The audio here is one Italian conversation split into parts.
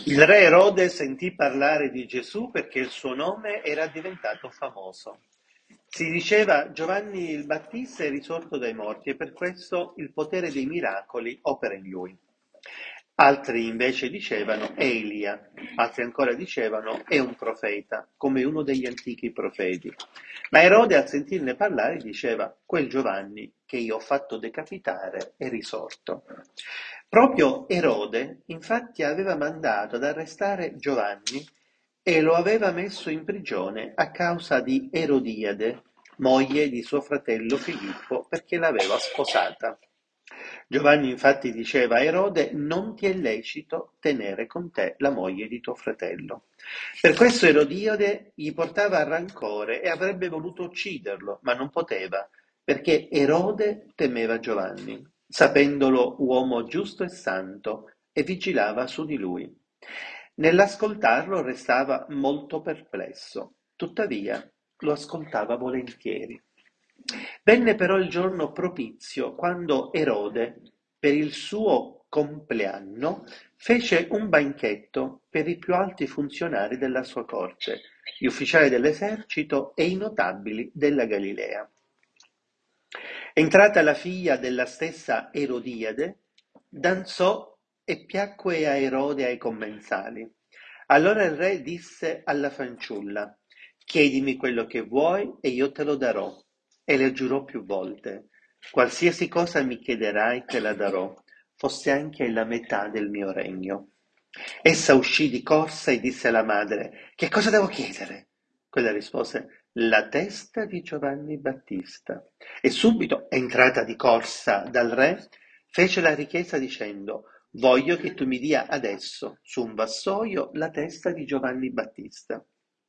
Il re Erode sentì parlare di Gesù perché il suo nome era diventato famoso. Si diceva Giovanni il Battista è risorto dai morti e per questo il potere dei miracoli opera in lui. Altri invece dicevano è Elia, altri ancora dicevano è un profeta, come uno degli antichi profeti. Ma Erode al sentirne parlare diceva quel Giovanni che io ho fatto decapitare è risorto. Proprio Erode infatti aveva mandato ad arrestare Giovanni e lo aveva messo in prigione a causa di Erodiade, moglie di suo fratello Filippo, perché l'aveva sposata. Giovanni infatti diceva a Erode, non ti è lecito tenere con te la moglie di tuo fratello. Per questo Erodiade gli portava rancore e avrebbe voluto ucciderlo, ma non poteva, perché Erode temeva Giovanni, sapendolo uomo giusto e santo, e vigilava su di lui. Nell'ascoltarlo restava molto perplesso, tuttavia lo ascoltava volentieri. Venne però il giorno propizio, quando Erode, per il suo compleanno, fece un banchetto per i più alti funzionari della sua corte, gli ufficiali dell'esercito e i notabili della Galilea. Entrata la figlia della stessa Erodiade, danzò e piacque a Erode e ai commensali. Allora il re disse alla fanciulla, chiedimi quello che vuoi e io te lo darò. E le giurò più volte, qualsiasi cosa mi chiederai te la darò, fosse anche la metà del mio regno. Essa uscì di corsa e disse alla madre, che cosa devo chiedere? Quella rispose, la testa di Giovanni Battista. E subito, entrata di corsa dal re, fece la richiesta dicendo, voglio che tu mi dia adesso, su un vassoio, la testa di Giovanni Battista.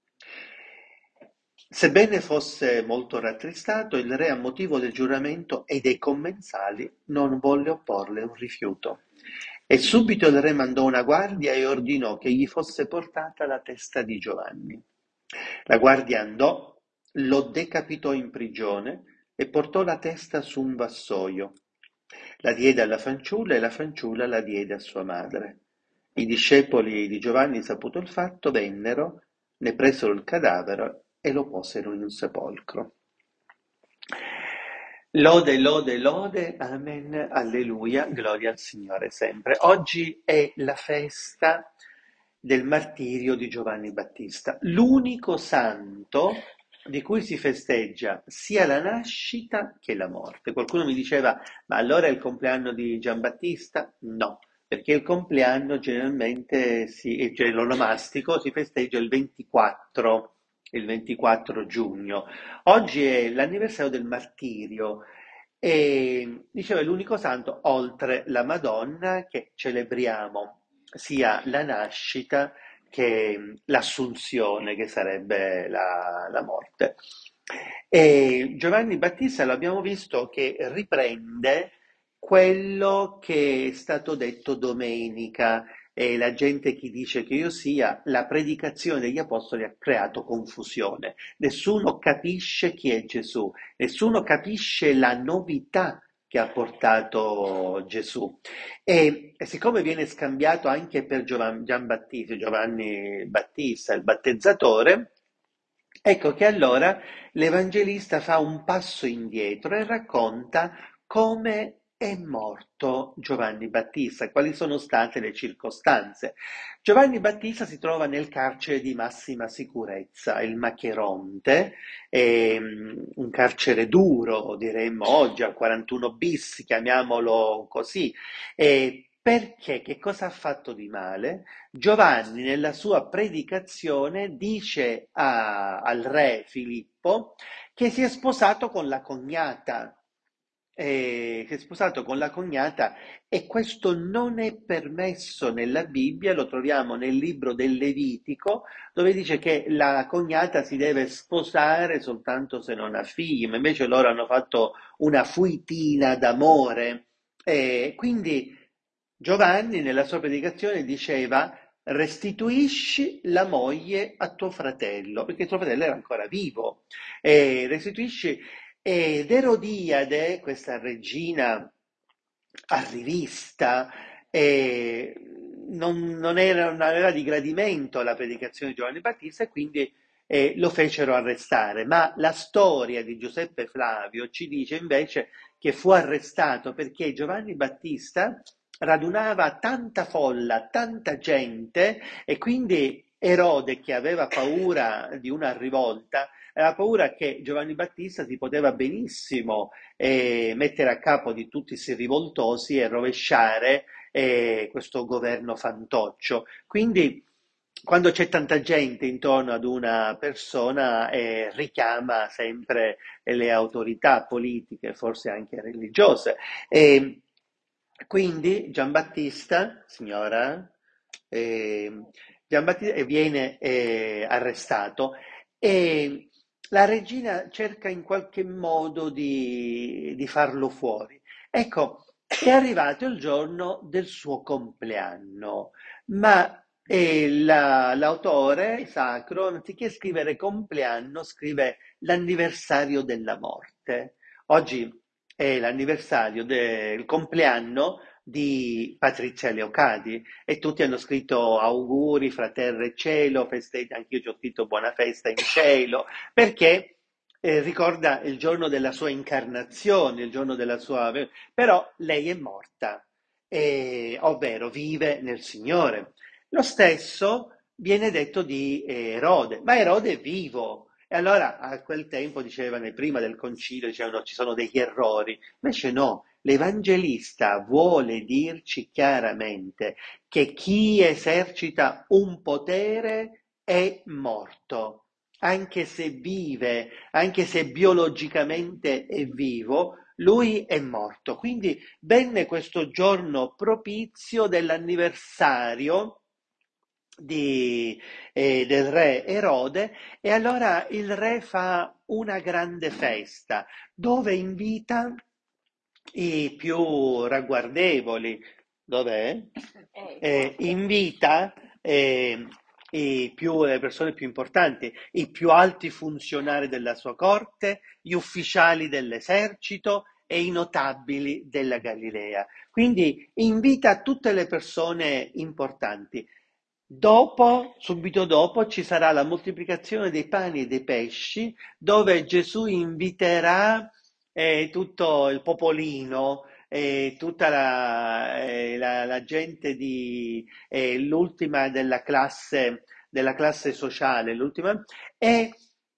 Sebbene fosse molto rattristato, il re, a motivo del giuramento e dei commensali, non volle opporle un rifiuto. E subito il re mandò una guardia e ordinò che gli fosse portata la testa di Giovanni. La guardia andò, lo decapitò in prigione e portò la testa su un vassoio. La diede alla fanciulla e la fanciulla la diede a sua madre. I discepoli di Giovanni, saputo il fatto, vennero, ne presero il cadavere e lo posero in un sepolcro. Lode, lode, lode, amen, alleluia, gloria al Signore sempre. Oggi è la festa del martirio di Giovanni Battista, l'unico santo di cui si festeggia sia la nascita che la morte. Qualcuno mi diceva, ma allora è il compleanno di Giambattista? No, perché il compleanno generalmente, cioè l'onomastico, si festeggia il 24 giugno. Oggi è l'anniversario del martirio e diceva è l'unico santo oltre la Madonna che celebriamo sia la nascita che l'assunzione, che sarebbe la morte. E Giovanni Battista l'abbiamo visto che riprende quello che è stato detto domenica e la gente chi dice che io sia, la predicazione degli apostoli ha creato confusione. Nessuno capisce chi è Gesù, nessuno capisce la novità che ha portato Gesù. E siccome viene scambiato anche per Giovanni Battista, il battezzatore, ecco che allora l'Evangelista fa un passo indietro e racconta come è morto Giovanni Battista, quali sono state le circostanze. Giovanni Battista si trova nel carcere di massima sicurezza, il Macheronte, un carcere duro, diremmo oggi, al 41 bis, chiamiamolo così. Perché? Che cosa ha fatto di male? Giovanni nella sua predicazione dice al re Filippo che si è sposato con la cognata. Si è sposato con la cognata e questo non è permesso nella Bibbia, lo troviamo nel libro del Levitico, dove dice che la cognata si deve sposare soltanto se non ha figli, ma invece loro hanno fatto una fuitina d'amore. Quindi Giovanni nella sua predicazione diceva restituisci la moglie a tuo fratello, perché tuo fratello era ancora vivo, restituisci ed Erodiade, questa regina arrivista, non aveva di gradimento la predicazione di Giovanni Battista e quindi lo fecero arrestare. Ma la storia di Giuseppe Flavio ci dice invece che fu arrestato perché Giovanni Battista radunava tanta folla, tanta gente e quindi Erode, che aveva paura di una rivolta, aveva paura che Giovanni Battista si poteva benissimo mettere a capo di tutti questi rivoltosi e rovesciare questo governo fantoccio. Quindi quando c'è tanta gente intorno ad una persona, richiama sempre le autorità politiche, forse anche religiose. E quindi Giambattista, signora, eh, Giambattista viene arrestato e la regina cerca in qualche modo di farlo fuori. Ecco, è arrivato il giorno del suo compleanno, ma l'autore sacro, anziché scrivere compleanno, scrive l'anniversario della morte. Oggi è l'anniversario del compleanno di Patrizia Leocadi e tutti hanno scritto auguri fra terra e cielo, anche io ci ho scritto buona festa in cielo, perché ricorda il giorno della sua incarnazione, il giorno della sua... però lei è morta, ovvero vive nel Signore. Lo stesso viene detto di Erode, ma Erode è vivo. E allora a quel tempo dicevano, prima del concilio, dicevano ci sono degli errori. Invece no, l'Evangelista vuole dirci chiaramente che chi esercita un potere è morto, anche se vive, anche se biologicamente è vivo, lui è morto. Quindi venne questo giorno propizio dell'anniversario del re Erode e allora il re fa una grande festa dove invita i più ragguardevoli, dov'è? Invita le persone più importanti, i più alti funzionari della sua corte, gli ufficiali dell'esercito e i notabili della Galilea. Quindi invita tutte le persone importanti. Dopo, subito dopo, ci sarà la moltiplicazione dei pani e dei pesci, dove Gesù inviterà tutto il popolino, tutta la gente l'ultima della classe sociale, l'ultima, e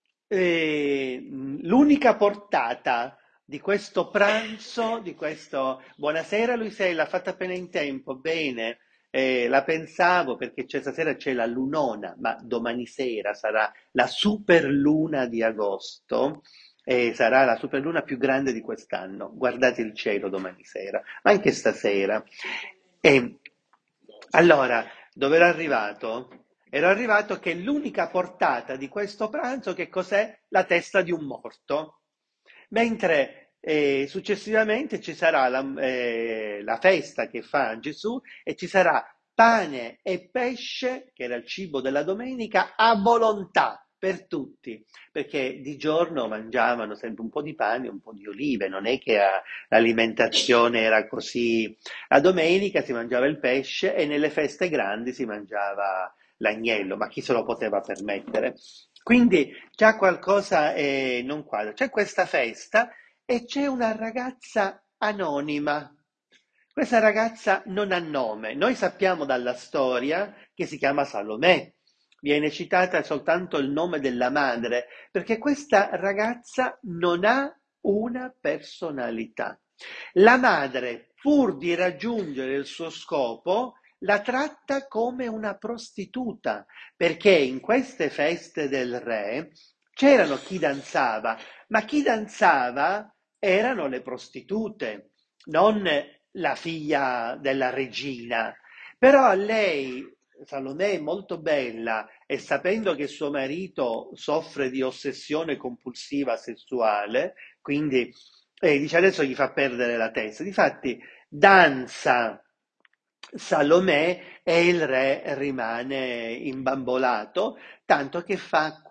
l'unica portata di questo pranzo, di questo buonasera Luisella, l'ha fatta appena in tempo, bene. La pensavo perché stasera c'è la lunona, ma domani sera sarà la superluna di agosto e sarà la superluna più grande di quest'anno. Guardate il cielo domani sera, ma anche stasera. E allora, dove ero arrivato? Ero arrivato che l'unica portata di questo pranzo, che cos'è? La testa di un morto. Mentre successivamente ci sarà la festa che fa Gesù e ci sarà pane e pesce, che era il cibo della domenica, a volontà per tutti, perché di giorno mangiavano sempre un po' di pane e un po' di olive, non è che l'alimentazione era così. La domenica si mangiava il pesce e nelle feste grandi si mangiava l'agnello, ma chi se lo poteva permettere? Quindi già qualcosa non quadra. C'è questa festa e c'è una ragazza anonima. Questa ragazza non ha nome. Noi sappiamo dalla storia che si chiama Salomè. Viene citata soltanto il nome della madre, perché questa ragazza non ha una personalità. La madre, pur di raggiungere il suo scopo, la tratta come una prostituta, perché in queste feste del re c'erano chi danzava, ma chi danzava erano le prostitute, non la figlia della regina. Però a lei, Salomè, è molto bella e sapendo che suo marito soffre di ossessione compulsiva sessuale, quindi dice adesso gli fa perdere la testa. Difatti danza Salomè e il re rimane imbambolato, tanto che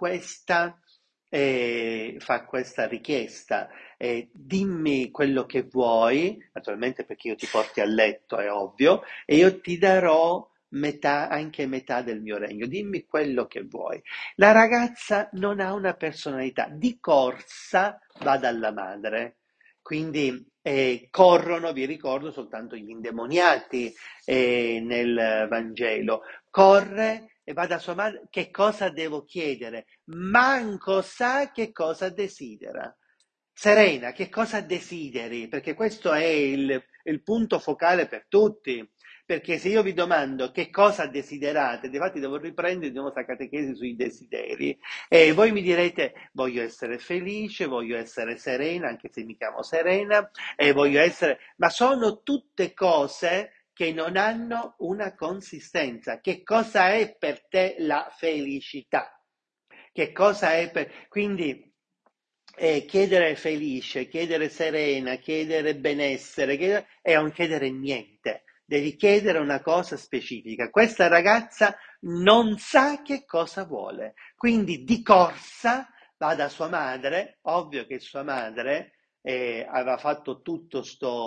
fa questa richiesta. Dimmi quello che vuoi, naturalmente perché io ti porti a letto, è ovvio, e io ti darò metà, anche metà del mio regno, dimmi quello che vuoi. La ragazza non ha una personalità, di corsa va dalla madre. Quindi corrono, vi ricordo, soltanto gli indemoniati nel Vangelo. Corre e va da sua madre, che cosa devo chiedere? Manco sa che cosa desidera. Serena, che cosa desideri? Perché questo è il punto focale per tutti. Perché se io vi domando che cosa desiderate, infatti devo riprendere di nuovo questa catechesi sui desideri, e voi mi direte voglio essere felice, voglio essere serena, anche se mi chiamo Serena, e voglio essere... Ma sono tutte cose che non hanno una consistenza. Che cosa è per te la felicità? Che cosa è per... Quindi chiedere felice, chiedere serena, chiedere benessere, è un chiedere niente. Devi chiedere una cosa specifica. Questa ragazza non sa che cosa vuole, quindi di corsa va da sua madre, ovvio che sua madre aveva fatto tutto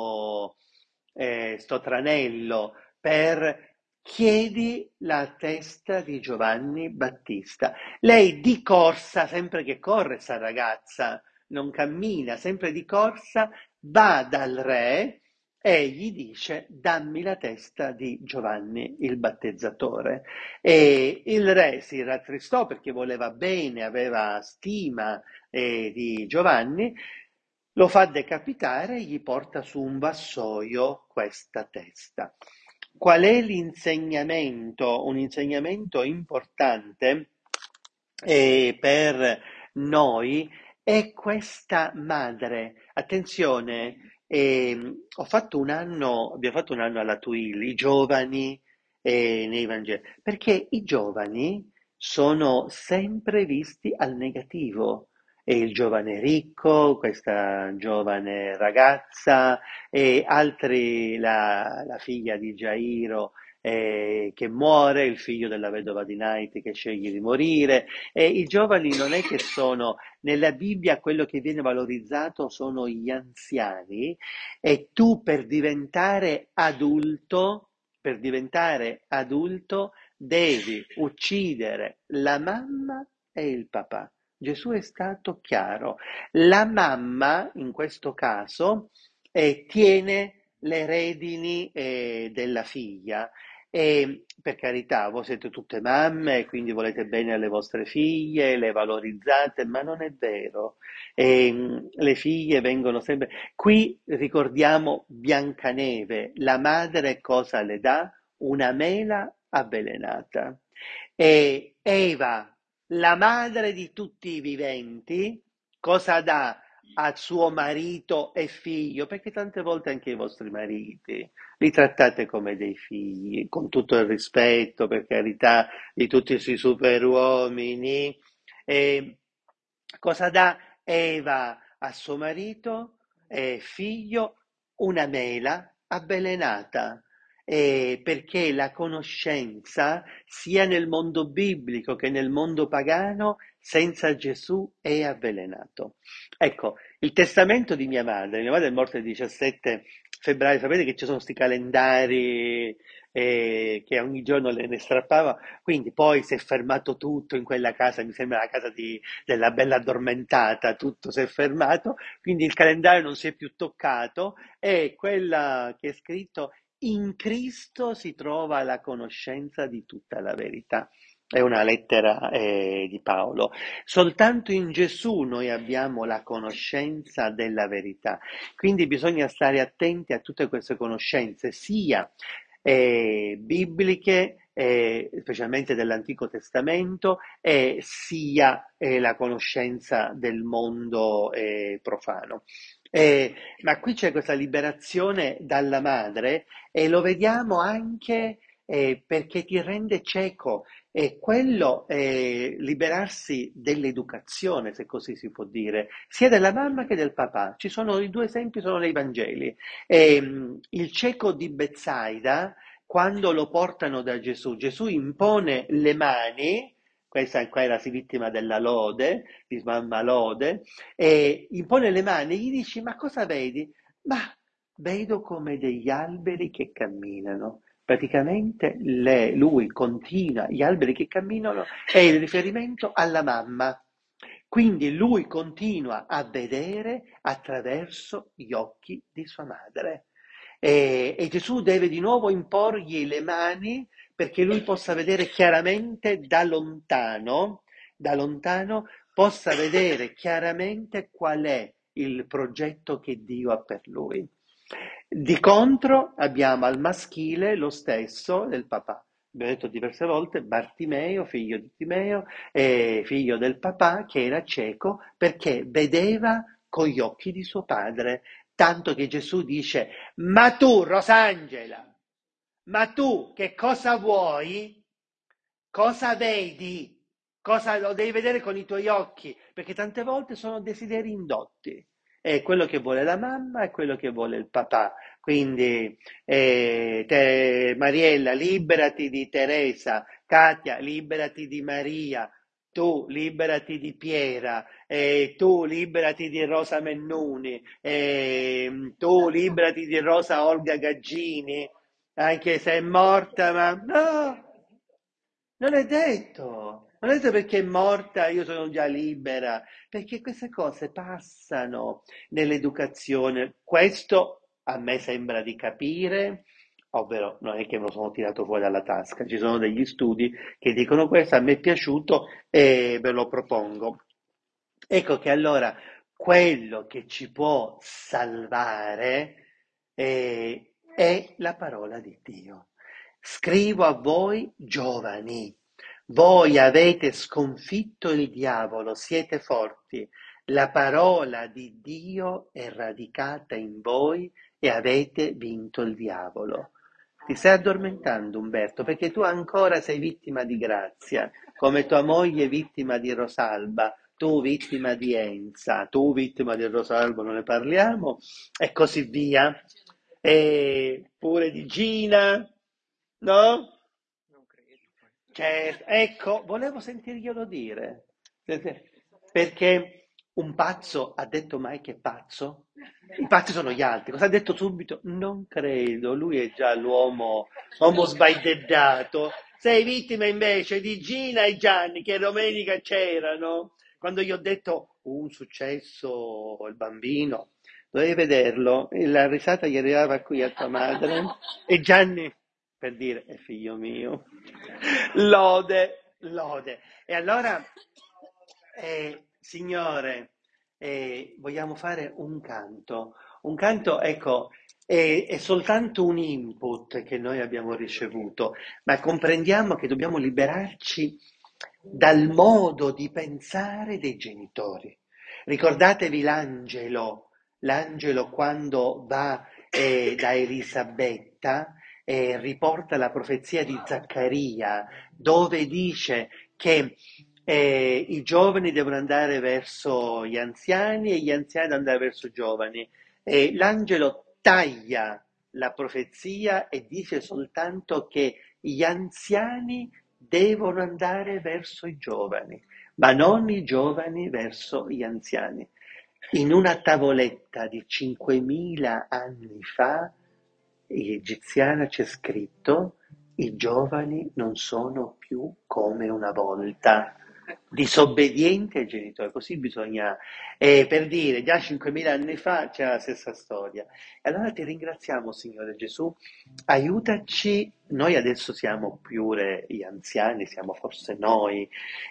sto tranello per chiedi la testa di Giovanni Battista. Lei di corsa, sempre che corre sta ragazza, non cammina, sempre di corsa, va dal re e gli dice dammi la testa di Giovanni il battezzatore. E il re si rattristò perché voleva bene, aveva stima di Giovanni, lo fa decapitare e gli porta su un vassoio questa testa. Qual è l'insegnamento? Un insegnamento importante per noi è questa madre. Attenzione, abbiamo fatto un anno alla TUIL, i giovani nei Vangeli, perché i giovani sono sempre visti al negativo. E il giovane ricco, questa giovane ragazza, e altri, la figlia di Gairo che muore, il figlio della vedova di Naiti che sceglie di morire. E i giovani non è che sono, nella Bibbia quello che viene valorizzato sono gli anziani, e tu per diventare adulto devi uccidere la mamma e il papà. Gesù è stato chiaro. La mamma, in questo caso, tiene le redini della figlia. E per carità, voi siete tutte mamme, quindi volete bene alle vostre figlie, le valorizzate, ma non è vero. Le figlie vengono sempre... Qui ricordiamo Biancaneve, la madre cosa le dà? Una mela avvelenata. E Eva, la madre di tutti i viventi, cosa dà a suo marito e figlio? Perché tante volte anche i vostri mariti li trattate come dei figli, con tutto il rispetto, per carità, di tutti questi superuomini. E cosa dà Eva a suo marito e figlio? Una mela avvelenata. Perché la conoscenza, sia nel mondo biblico che nel mondo pagano, senza Gesù è avvelenato. Ecco, il testamento di mia madre è morta il 17 febbraio, sapete che ci sono questi calendari che ogni giorno ne strappava, quindi poi si è fermato tutto in quella casa, mi sembra la casa della bella addormentata, tutto si è fermato, quindi il calendario non si è più toccato, e quella che è scritto in Cristo si trova la conoscenza di tutta la verità. È una lettera di Paolo. Soltanto in Gesù noi abbiamo la conoscenza della verità. Quindi bisogna stare attenti a tutte queste conoscenze, sia bibliche, specialmente dell'Antico Testamento, sia la conoscenza del mondo profano. Ma qui c'è questa liberazione dalla madre, e lo vediamo anche perché ti rende cieco. E quello è liberarsi dell'educazione, se così si può dire, sia della mamma che del papà. Ci sono i due esempi, sono nei Vangeli. Il cieco di Betsaida, quando lo portano da Gesù, Gesù impone le mani, questa qua era si vittima della lode, di mamma lode, e impone le mani e gli dici: ma cosa vedi? Ma vedo come degli alberi che camminano. Praticamente lui continua, gli alberi che camminano è il riferimento alla mamma. Quindi lui continua a vedere attraverso gli occhi di sua madre. E Gesù deve di nuovo imporgli le mani perché lui possa vedere chiaramente da lontano possa vedere chiaramente qual è il progetto che Dio ha per lui. Di contro abbiamo al maschile lo stesso del papà. Abbiamo detto diverse volte, Bartimeo, figlio di Timeo, figlio del papà che era cieco perché vedeva con gli occhi di suo padre. Tanto che Gesù dice, ma tu, Rosangela, ma tu che cosa vuoi? Cosa vedi? Cosa lo devi vedere con i tuoi occhi? Perché tante volte sono desideri indotti. È quello che vuole la mamma e quello che vuole il papà. Quindi, Mariella, liberati di Teresa. Katia, liberati di Maria. Tu liberati di Piera, tu liberati di Rosa Mennuni, tu liberati di Rosa Olga Gaggini, anche se è morta, ma no, non è detto perché è morta io sono già libera, perché queste cose passano nell'educazione. Questo a me sembra di capire, ovvero non è che me lo sono tirato fuori dalla tasca, ci sono degli studi che dicono questo, a me è piaciuto e ve lo propongo. Ecco che allora quello che ci può salvare è la parola di Dio. Scrivo a voi giovani, voi avete sconfitto il diavolo, siete forti, la parola di Dio è radicata in voi e avete vinto il diavolo. Ti stai addormentando, Umberto, perché tu ancora sei vittima di Grazia, come tua moglie vittima di Rosalba, tu vittima di Enza, tu vittima di Rosalba, non ne parliamo, e così via. E pure di Gina, no? Certo, ecco, volevo sentirglielo dire, perché un pazzo ha detto mai che è pazzo? I pazzi sono gli altri, cosa ha detto subito? Non credo, lui è già l'uomo uomo sbaideddato. Sei vittima invece di Gina e Gianni che domenica c'erano, quando gli ho detto un successo, il bambino, dovevi vederlo, e la risata gli arrivava qui a tua madre e Gianni per dire è figlio mio. Lode, lode. E allora, signore, vogliamo fare un canto. Un canto, ecco, è soltanto un input che noi abbiamo ricevuto, ma comprendiamo che dobbiamo liberarci dal modo di pensare dei genitori. Ricordatevi l'angelo quando va da Elisabetta riporta la profezia di Zaccaria, dove dice che i giovani devono andare verso gli anziani e gli anziani devono andare verso i giovani. L'angelo taglia la profezia e dice soltanto che gli anziani devono andare verso i giovani, ma non i giovani verso gli anziani. In una tavoletta di 5.000 anni fa, egiziana, c'è scritto: i giovani non sono più come una volta, disobbedienti ai genitori, così bisogna, per dire, già 5.000 anni fa c'era la stessa storia. E allora ti ringraziamo, Signore Gesù, aiutaci, noi adesso siamo pure gli anziani, siamo forse noi,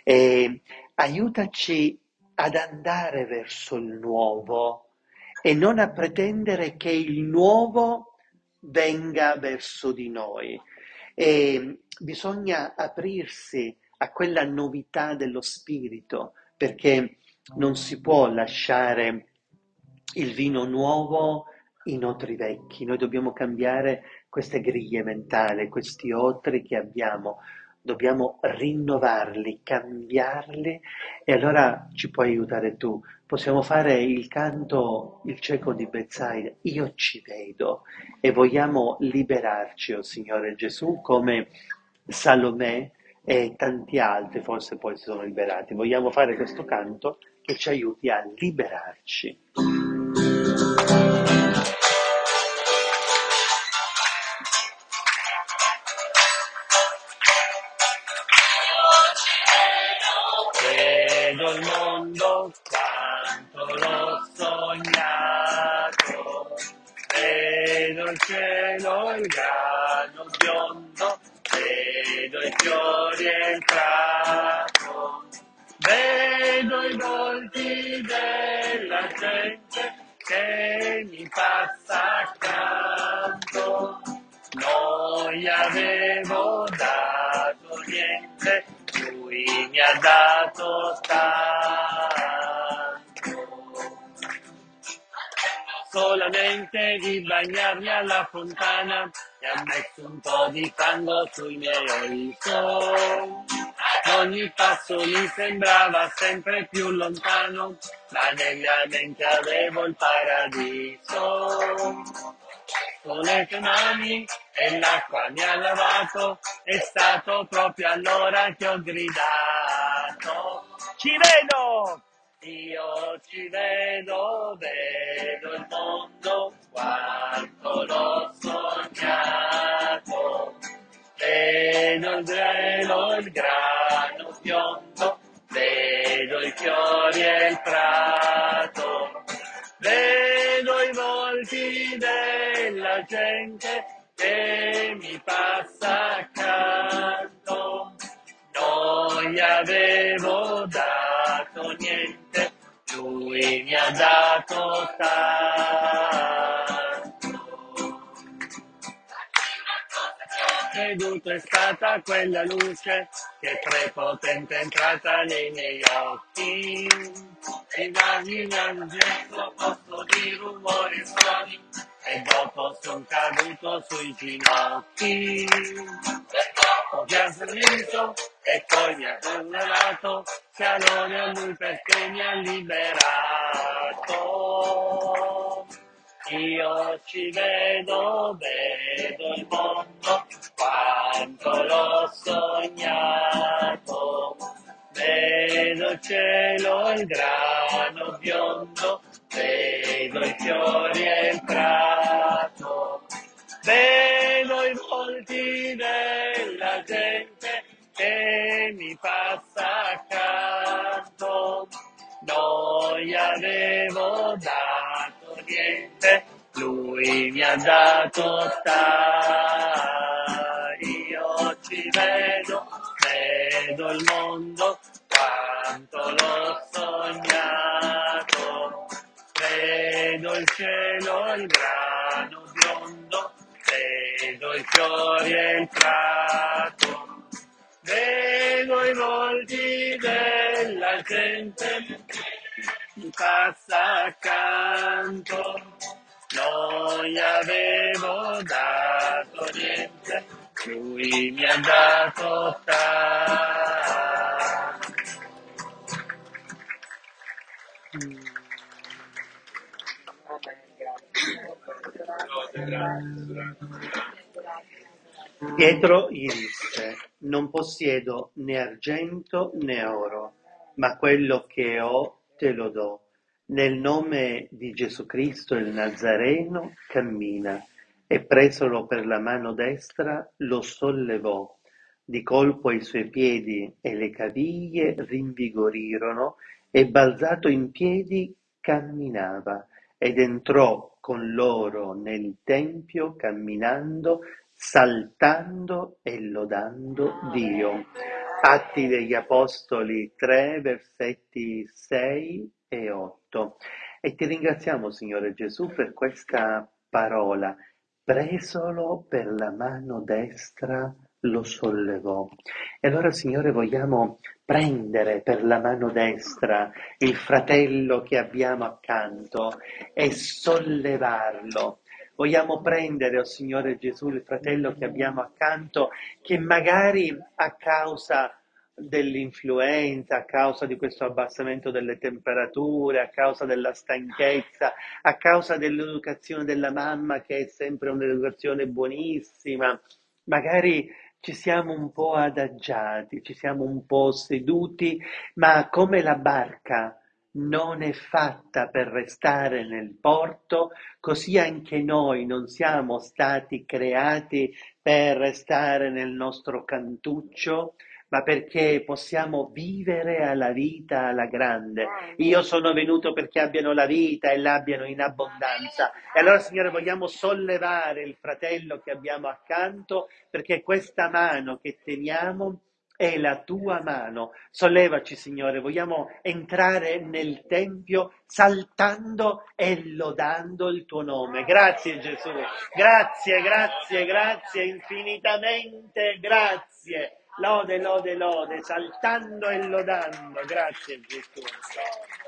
aiutaci ad andare verso il nuovo e non a pretendere che il nuovo venga verso di noi. Bisogna aprirsi a quella novità dello spirito, perché non si può lasciare il vino nuovo in otri vecchi. Noi dobbiamo cambiare queste griglie mentali, questi otri che abbiamo, dobbiamo rinnovarli, cambiarli, e allora ci puoi aiutare tu. Possiamo fare il canto Il cieco di Betsaida, io ci vedo, e vogliamo liberarci, oh Signore Gesù, come Salomè e tanti altri forse poi si sono liberati. Vogliamo fare questo canto che ci aiuti a liberarci. il mondo quanto l'ho sognato. Vedo il cielo, il grano biondo, vedo i fiori e il prato, vedo i volti della gente che mi passa accanto. Non gli avevo dato niente, lui mi ha dato tanto. Solamente di bagnarmi alla fontana e ha messo un po' di fango sui miei occhi. Ogni passo mi sembrava sempre più lontano, ma nella mente avevo il paradiso. Con le tue mani e l'acqua mi ha lavato, è stato proprio allora che ho gridato. Ci vedo! Io ci vedo, vedo il mondo quanto l'ho sognato. Vedo il cielo, il grano biondo, vedo i fiori e il prato, vedo i volti della gente che mi passa accanto. Non gli avevo dato niente, lui mi ha dato tanto. Veduto è stata quella luce che prepotente è entrata nei miei occhi. E immaginando un gesto posto di rumori e suoni, e dopo son caduto sui ginocchi. Ho già sorriso e poi mi ha condannato, calore a lui perché mi ha liberato. Io ci vedo, vedo il mondo, quanto l'ho sognato. Vedo il cielo, il grano biondo, vedo i fiori e il prato. Vedo i volti della gente che mi passa accanto. Non gli avevo dato niente, lui mi ha dato io ci vedo, vedo il mondo quanto l'ho sognato. Vedo il cielo, il grano biondo, vedo i fiori e il prato, vedo i volti della gente mi passa accanto. Non gli avevo dato niente, lui mi ha dato tanto. Pietro gli disse: Non possiedo né argento né oro, ma quello che ho te lo do. Nel nome di Gesù Cristo il Nazareno cammina, e presolo per la mano destra lo sollevò. Di colpo i suoi piedi e le caviglie rinvigorirono, e balzato in piedi camminava, ed entrò con loro nel tempio camminando, saltando e lodando Dio. Atti degli Apostoli 3, versetti 6 e 8. E ti ringraziamo, Signore Gesù, per questa parola. Presolo per la mano destra lo sollevò. E allora, Signore, vogliamo prendere per la mano destra il fratello che abbiamo accanto e sollevarlo. Vogliamo prendere, oh Signore Gesù, il fratello che abbiamo accanto, che magari a causa dell'influenza, a causa di questo abbassamento delle temperature, a causa della stanchezza, a causa dell'educazione della mamma che è sempre un'educazione buonissima, magari ci siamo un po' adagiati, ci siamo un po' seduti, ma come la barca non è fatta per restare nel porto, così anche noi non siamo stati creati per restare nel nostro cantuccio, ma perché possiamo vivere alla vita alla grande. Io sono venuto perché abbiano la vita e l'abbiano in abbondanza. E allora, Signore, vogliamo sollevare il fratello che abbiamo accanto, perché questa mano che teniamo è la tua mano. Sollevaci, Signore, vogliamo entrare nel Tempio saltando e lodando il tuo nome. Grazie Gesù, grazie, grazie, grazie, infinitamente grazie. Lode, lode, lode, saltando e lodando. Grazie Gesù.